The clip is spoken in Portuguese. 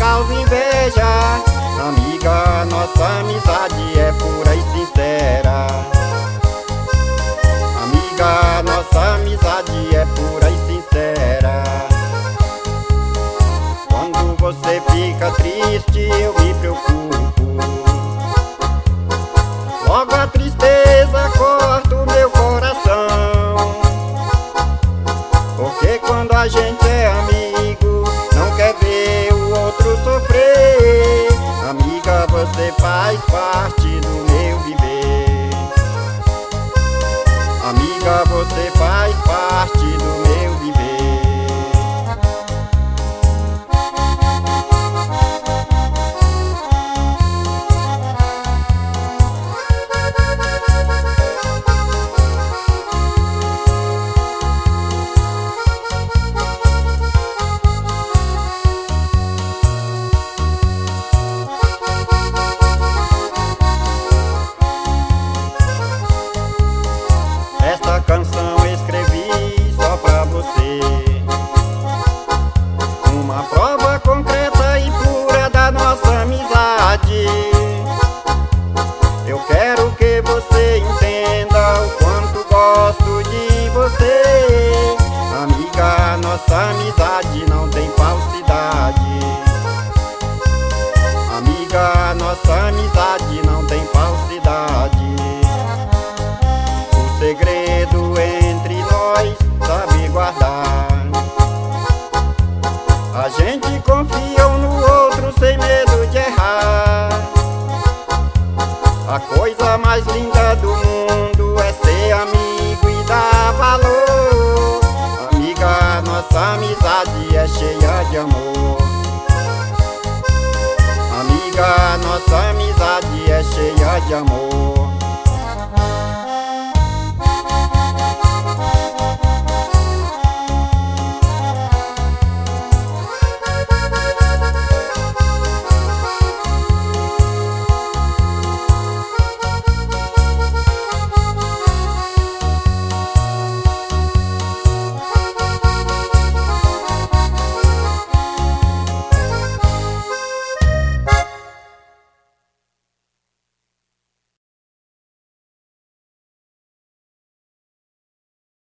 causa inveja. Amiga, nossa amizade é pura e sincera. Amiga, nossa amizade é pura e sincera. Quando você fica triste, eu me preocupo. Logo a tristeza corta o meu coração. Porque quando a gente é amigo, não quer ver o outro sofrer. Amiga, você faz parte do meu viver. Amiga, você faz parte do meu viver. Esta canção escrevi só pra você, uma prova concreta e pura da nossa amizade. Eu quero que você entenda o quanto gosto de você. Amiga, nossa amizade não tem falsidade. Amiga, nossa amizade não tem falsidade. O segredo entre nós sabe guardar. A gente confia um no outro sem medo de errar. A coisa mais linda do mundo é ser amigo e dar valor. Amiga, nossa amizade é cheia de amor. Amiga, nossa amizade é cheia de amor.